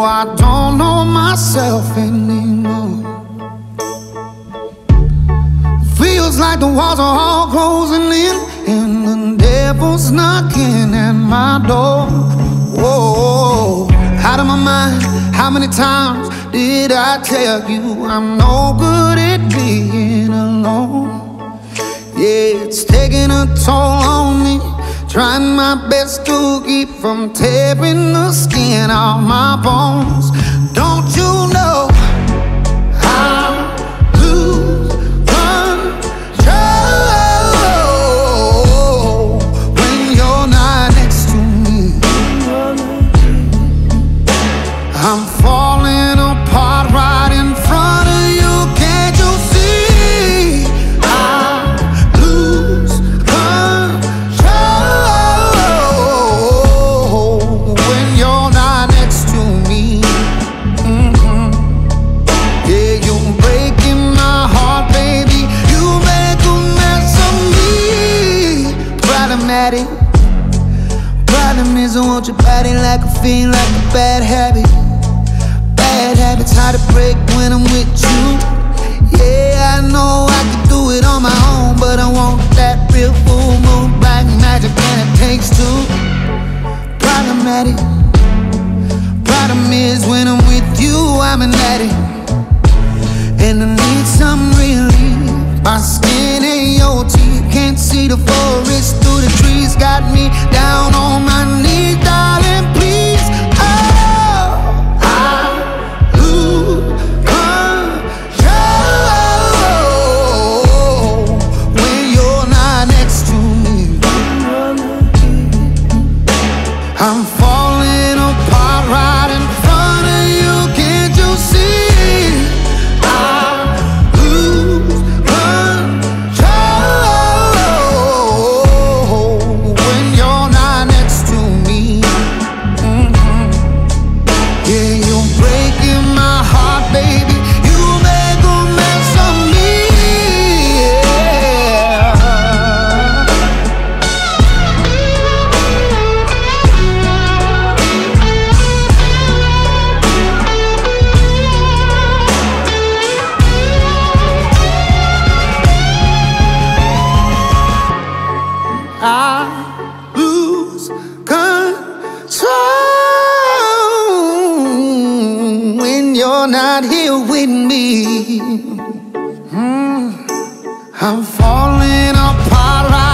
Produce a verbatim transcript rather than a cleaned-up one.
I don't know myself anymore. Feels like the walls are all closing in, and the devil's knocking at my door. Whoa, out of my mind, how many times did I tell you I'm no good at being alone? Yeah, it's taking a toll on me, trying my best to keep from tearing the skin off my bones. Don't you know I lose control when you're not next to me? I'm falling apart right in front of you. Can't you see? I lose control when you're not next to me. Mm-hmm. Yeah, you're breaking my heart, baby. You make a mess of me. Problematic. Problem is I want your body like a fiend, like a bad habit. Bad habits hard to break when I'm with you. Yeah, I know I could do it on my own, but I want that real full moon, black magic, and it takes two. Problematic. Problem is when I'm with you, I'm an addict, and I need some relief. My skin and your teeth, can't see the forest through the trees. Got me down on my knees, darling, please. Oh, I lose control when you're not next to me. I'm falling apart right in front of you. Can't you see? I lose control when you're not next to me. Mhm. Yeah, you're breaking my heart, baby. You make a mess of me. Yeah. I lose control when you're not here with me. Mm. I'm falling apart right